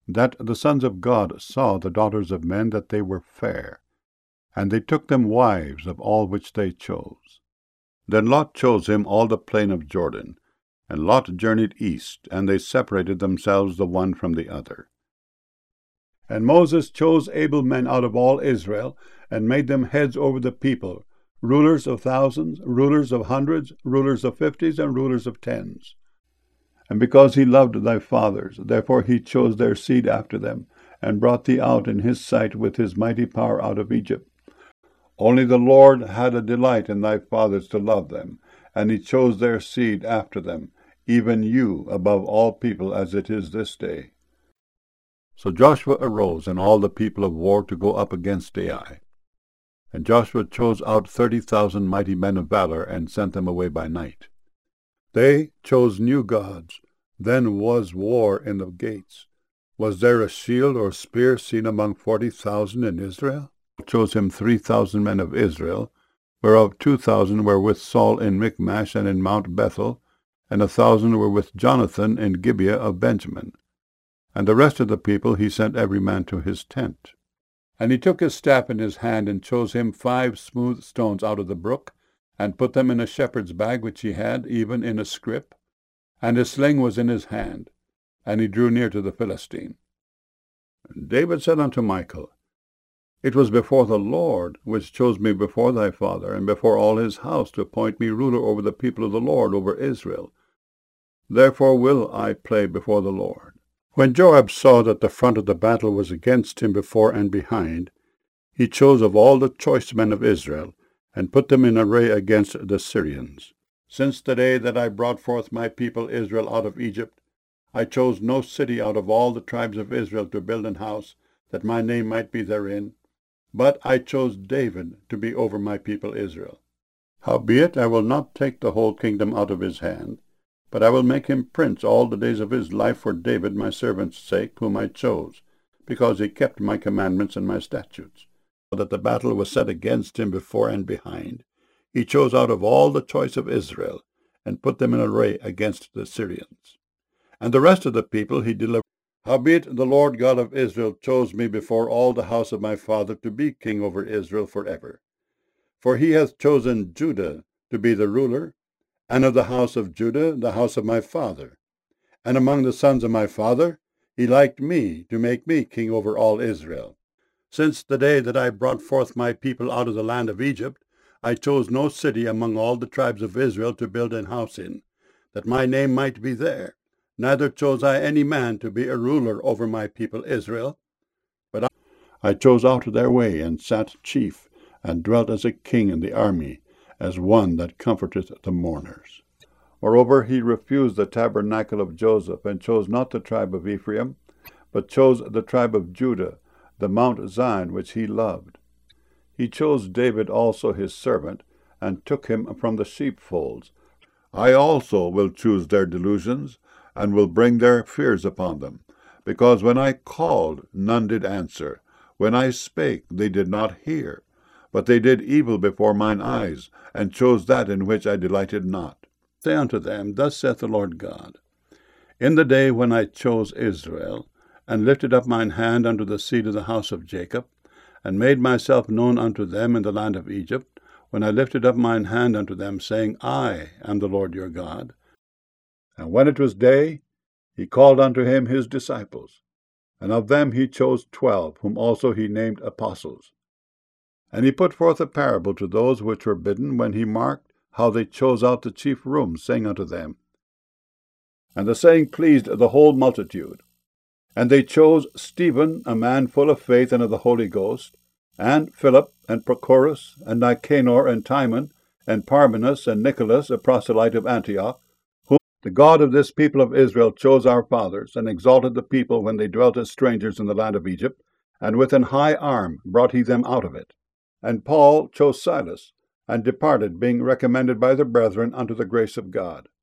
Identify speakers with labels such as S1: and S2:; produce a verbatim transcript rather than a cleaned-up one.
S1: that the sons of God saw the daughters of men that they were fair, and they took them wives of all which they chose. Then Lot chose him all the plain of Jordan, and Lot journeyed east, and they separated themselves the one from the other. And Moses chose able men out of all Israel, and made them heads over the people, rulers of thousands, rulers of hundreds, rulers of fifties, and rulers of tens. And because he loved thy fathers, therefore he chose their seed after them, and brought thee out in his sight with his mighty power out of Egypt. Only the Lord had a delight in thy fathers to love them, and he chose their seed after them, even you above all people as it is this day. So Joshua arose, and all the people of war, to go up against Ai. And Joshua chose out thirty thousand mighty men of valor, and sent them away by night. They chose new gods. Then was war in the gates. Was there a shield or spear seen among forty thousand in Israel? Chose him three thousand men of Israel, whereof two thousand were with Saul in Michmash and in Mount Bethel, and a thousand were with Jonathan in Gibeah of Benjamin. And the rest of the people he sent every man to his tent. And he took his staff in his hand, and chose him five smooth stones out of the brook, and put them in a shepherd's bag which he had, even in a scrip. And his sling was in his hand, and he drew near to the Philistine. And David said unto Michal, It was before the Lord, which chose me before thy father, and before all his house, to appoint me ruler over the people of the Lord, over Israel. Therefore will I play before the Lord. When Joab saw that the front of the battle was against him before and behind, he chose of all the choice men of Israel, and put them in array against the Syrians. Since the day that I brought forth my people Israel out of Egypt, I chose no city out of all the tribes of Israel to build an house, that my name might be therein, but I chose David to be over my people Israel. Howbeit I will not take the whole kingdom out of his hand, but I will make him prince all the days of his life for David my servant's sake, whom I chose, because he kept my commandments and my statutes. So that the battle was set against him before and behind, he chose out of all the choice of Israel, and put them in array against the Syrians. And the rest of the people he delivered. Howbeit the Lord God of Israel chose me before all the house of my father to be king over Israel forever. For he hath chosen Judah to be the ruler, and of the house of Judah the house of my father. And among the sons of my father he liked me to make me king over all Israel. Since the day that I brought forth my people out of the land of Egypt, I chose no city among all the tribes of Israel to build an house in, that my name might be there. Neither chose I any man to be a ruler over my people Israel, but I, I chose out their way, and sat chief, and dwelt as a king in the army, as one that comforteth the mourners. Moreover, he refused the tabernacle of Joseph, and chose not the tribe of Ephraim, but chose the tribe of Judah, the Mount Zion which he loved. He chose David also his servant, and took him from the sheepfolds. I also will choose their delusions, and will bring their fears upon them, because when I called, none did answer. When I spake, they did not hear. But they did evil before mine eyes, and chose that in which I delighted not. Say unto them, Thus saith the Lord God, In the day when I chose Israel, and lifted up mine hand unto the seed of the house of Jacob, and made myself known unto them in the land of Egypt, when I lifted up mine hand unto them, saying, I am the Lord your God. And when it was day, he called unto him his disciples, and of them he chose twelve, whom also he named apostles. And he put forth a parable to those which were bidden, when he marked how they chose out the chief rooms, saying unto them, And the saying pleased the whole multitude. And they chose Stephen, a man full of faith and of the Holy Ghost, and Philip, and Prochorus, and Nicanor, and Timon, and Parmenas, and Nicholas, a proselyte of Antioch, whom the God of this people of Israel chose our fathers, and exalted the people when they dwelt as strangers in the land of Egypt, and with an high arm brought he them out of it. And Paul chose Silas, and departed, being recommended by the brethren unto the grace of God.